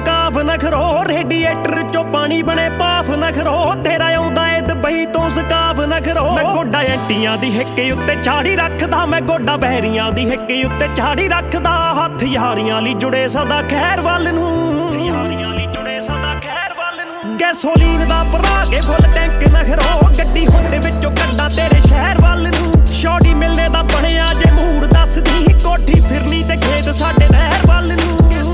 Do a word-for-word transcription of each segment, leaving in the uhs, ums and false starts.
Scarf ਨਖਰੋ radiator ਚੋਂ ਪਾਣੀ ਬਣੇ ਪਾਫ ਨਖਰੋ ਤੇਰਾ ਆਉਂਦਾ ਏ ਦੁਬਈ ਤੋਂ ਸਕਾਫ ਨਖਰੋ ਮੈਂ ਗੋਡਾ ਐਂਟੀਆਂ ਦੀ ਹਿੱਕੇ ਉੱਤੇ ਝਾੜੀ ਰੱਖਦਾ ਮੈਂ ਗੋਡਾ ਬਹਿਰੀਆਂ ਦੀ ਹਿੱਕੇ ਉੱਤੇ ਝਾੜੀ ਰੱਖਦਾ ਹੱਥ ਯਾਰੀਆਂ ਲਈ ਜੁੜੇ ਸਦਾ ਖੈਰ ਵੱਲ ਨੂੰ ਯਾਰੀਆਂ ਲਈ ਜੁੜੇ ਸਦਾ ਖੈਰ ਵੱਲ ਨੂੰ ਗੈਸੋਲੀਨ ਦਾ ਭਰਾ ਕੇ ਫੁੱਲ ਟੈਂਕ ਨਖਰੋ ਗੱਡੀ ਹੁੰਦੇ ਵਿੱਚੋਂ ਕੱਢਾਂ ਤੇਰੇ ਸ਼ਹਿਰ ਵੱਲ ਨੂੰ ਸ਼ੌਡੀ ਮਿਲਨੇ ਦਾ ਬਣਿਆ ਜੇ ਮੂਡ ਦੱਸਦੀ ਕੋਠੀ ਫਿਰਨੀ ਤੇ ਖੇਤ ਸਾਡੇ ਨਹਿਰ ਵੱਲ ਨੂੰ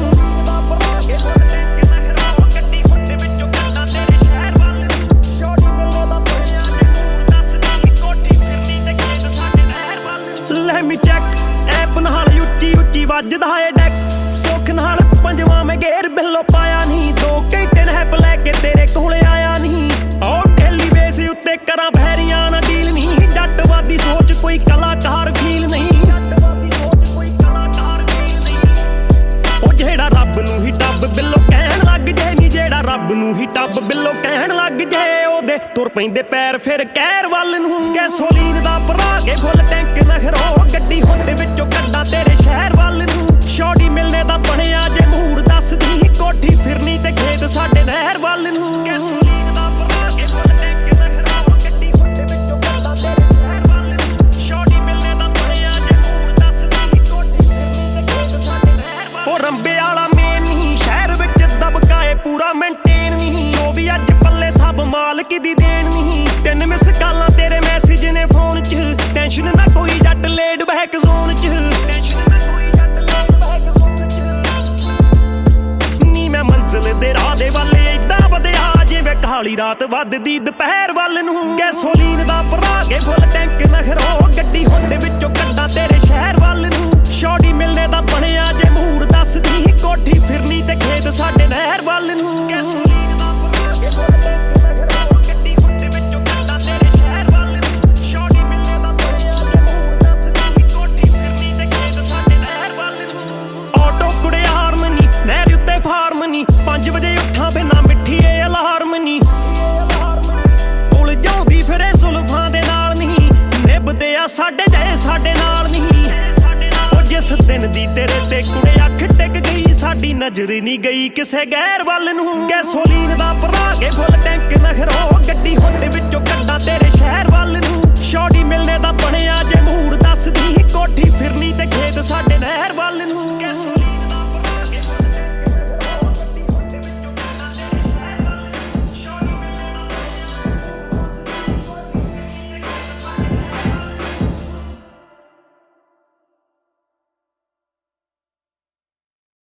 ਲੈਮੀ ਚੈੱਕ ਐਪ ਨਾਲ ਉੱਚੀ ਉੱਚੀ ਵੱਜਦਾ ਏ ਡੈਕ ਸੁੱਖ ਨਾਲ ਪੰਜਵਾਂ ਮੈਂ ਗੇਰ ਬਿੱਲੋ ਪਾਇਆ ਨਹੀਂ ਦੋ ਘੰਟੇ ਨਹਿਪ ਲੈ ਕੇ ਤੇਰੇ ਕੋਲ ਆਇਆ ਨਹੀਂ ਉਹ ਡੇਲੀ ਬੇਸ ਉੱਤੇ ਕਰਾਂ ਬਹਿਰੀਆਂ ਨਾ ਡੀਲ ਨਹੀਂ ਜੱਟਵਾਦੀ ਸੋਚ ਕੋਈ ਕਲਾਕਾਰ ਫੀਲ ਨਹੀਂ ਉਹ ਜਿਹੜਾ ਰੱਬ ਨੂੰ ਹੀ ਟੱਬ ਬਿੱਲੋ ਕਹਿਣ ਲੱਗ ਜੇ ਨੀ ਜਿਹੜਾ ਰੱਬ ਨੂੰ ਹੀ ਟੱਬ ਬਿੱਲੋ ਕਹਿਣ ਲੱਗ ਜੇ ਉਹਦੇ ਤੁਰ ਪੈਂਦੇ ਪੈਰ ਫਿਰ ਕਹਿਰ ਵੱਲ ਨੂੰ ਗੈਸੋਲੀਨ ਦਾ ਭਰਾ ਕੇ ਫੁੱਲ ਟੈਂਕ ਨਖਰੋ ਗੱਡੀ ਹੁੰਦੇ ਵਿੱਚੋਂ ਕੱਢਾਂ ਤੇਰੇ ਸ਼ਹਿਰ ਵੱਲ ਨੂੰ ਸ਼ੌਡੀ ਮਿਲਨੇ ਦਾ ਬਣਿਆ ਜੇ ਮੂਡ ਦੱਸਦੀ ਕੋਠੀ ਫਿਰਨੀ ਤੇ ਖੇਤ ਸਾਡੇ ਨਹਿਰ ਵੱਲ ਨੂੰ ਗੈਸੋਲੀਨ ਦਾ ਭਰਾ ਕੇ ਫੁੱਲ ਟੈਂਕ ਨਖਰੋ ਗੱਡੀ ਹੁੰਦੇ ਵਿੱਚੋਂ ਕੱਢਾਂ ਤੇਰੇ ਸ਼ਹਿਰ ਵੱਲ ਨੂੰ ਸ਼ੌਡੀ ਮਿਲਨੇ ਦਾ ਬਣਿਆ ਜੇ ਮੂਡ ਦੱਸਦੀ ਕੋਠੀ ਫਿਰਨੀ ਤੇ ਖੇਤ ਸਾਡੇ ਨਹਿਰ ਵੱਲ ਉਹ ਰੰਬੇ ਵਾਲਾ ਮੇਨ ਨਹੀਂ ਸ਼ਹਿਰ ਵਿੱਚ ਦਬਕਾਏ ਪੂਰਾ ਮੇਨਟੇਨ ਨਹੀਂ ਉਹ ਵੀ ਅੱਜ ਪੱਲੇ ਸਭ ਮਾਲਕ ਦੀ ਦੇਣ ਨਹੀਂ ਤਿੰਨ ਮਿਸ ਕਾਲਾਂ ਤੇਰੇ ਮੈਸੇਜ ਨੇ ਫੋਨ 'ਚ ਟੈਨਸ਼ਨ ਨਾ ਕੋਈ ਜੱਟ ਲੇਡ ਬੈਕ ਜ਼ੋਨ 'ਚ ਟੈਨਸ਼ਨ ਨਾ ਕੋਈ ਜੱਟ ਲੇਡ ਬੈਕ ਜ਼ੋਨ 'ਚ ਨੀ ਮੈਂ ਮੰਜ਼ਿਲ ਦੇ ਰਾਹ ਦੇ ਵੱਲ ਏਦਾਂ ਵਧਿਆ ਜਿਵੇਂ ਕਾਲੀ ਰਾਤ ਵੱਧਦੀ ਦੁਪਹਿਰ ਵੱਲ ਨੂੰ ਗੈਸੋਲੀਨ ਦਾ ਭਰਾ ਕੇ ਫੁੱਲ ਟੈਂਕ ਨਖਰੋ ਗੱਡੀ ਹੁੰਦੇ ਵਿੱਚੋਂ ਕੱਢਾਂ ਤੇਰੇ ਸ਼ਹਿਰ ਵੱਲ ਨੂੰ ਸ਼ੌਡੀ ਮਿਲਨੇ ਦਾ ਬਣਿਆ ਜੇ ਮੂਡ ਦੱਸਦੀ ਕੋਠੀ ਫਿਰਨੀ ਤੇ ਖੇਤ ਸਾਡੇ ਨਹਿਰ ਵੱਲ ਨੂੰ ਗੈਸੋਲੀਨ ਦਾ ਭਰਾ ਕੇ ਫੁੱਲ ਟੈਂਕ ਨਖਰੋ ਗੱਡੀ ਹੁੰਦੇ ਵਿੱਚੋਂ ਕੱਢਾਂ ਤੇਰੇ ਸ਼ਹਿਰ ਵੱਲ ਨੂੰ ਸ਼ੌਡੀ ਮਿਲਨੇ ਦਾ ਬਣਿਆ ਜੇ ਮੂਡ ਦੱਸਦੀ ਕੋਠੀ ਫਿਰਨੀ ਤੇ ਖੇਤ ਸਾਡੇ ਨਹਿਰ ਵੱਲ ਨੂੰ ਆਟੋ ਕੁੜੇ ਹਾਰਮਨੀ ਨਹਿਰ ਉੱਤੇ ਫਾਰਮ ਨੀ ਪੰਜ ਵਜੇ ਉੱਠਾਂ ਬਿਨਾਂ ਮਿੱਠੀ ਏ ਅਲਾਰਮ ਨੀ ਉਲਝਾਉਂਦੀ ਫਿਰੇ ਜ਼ੁਲਫਾਂ ਦੇ ਨਾਲ ਨਹੀਂ ਨਿਭਦੇ ਆ ਸਾਡੇ ਜੇ ਸਾਡੇ ਨਾਲ ਨਹੀਂ ਉਹ ਜਿਸ ਦਿਨ ਦੀ ਤੇਰੇ ਤੇ ਕੁੜੇ ਅੱਖ ਟਿਕ ਗਈ ਸਾਡੀ ਨਜ਼ਰ ਨਹੀਂ ਗਈ ਕਿਸੇ ਗੈਰ ਵੱਲ ਨੂੰ ਗੈਸੋਲੀਨ ਦਾ ਭਰਾ ਕੇ ਫੁੱਲ ਟੈਂਕ ਨਖਰੋ ਗੱਡੀ ਹੁੰਦੇ ਵਿੱਚੋਂ ਕੱਢਾਂ ਤੇਰੇ ਸ਼ਹਿਰ ਵੱਲ ਨੂੰ ਸ਼ੌਡੀ ਮਿਲਨੇ ਦਾ ਬਣਿਆ ਜੇ ਮੂਡ ਦੱਸਦੀ ਕੋਠੀ ਫਿਰਨੀ ਤੇ ਖੇਤ ਸਾਡੇ ਨਹਿਰ ਵੱਲ ਨੂੰ।